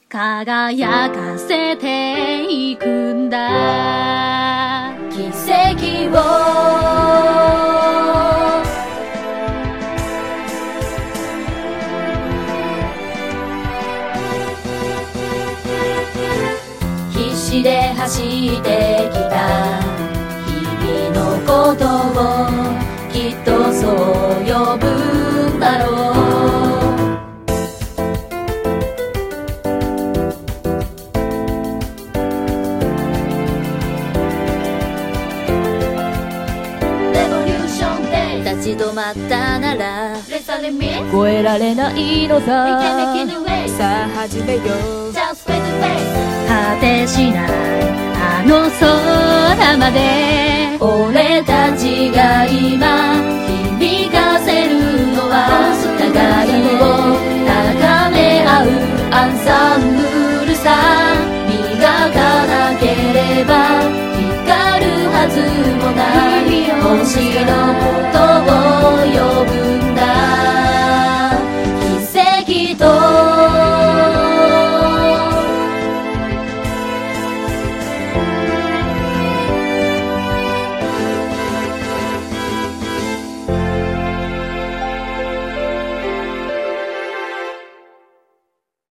輝かせていくんだ奇跡を必死で走ってきた日々のことをきっとそう呼ぶんだろう立ち止まったなら越えられないのささあ始めよう果てしないあの空まで俺たちが今響かせるのは互いを高め合うアンサンブルさ磨かなければ光るはずもない星のこと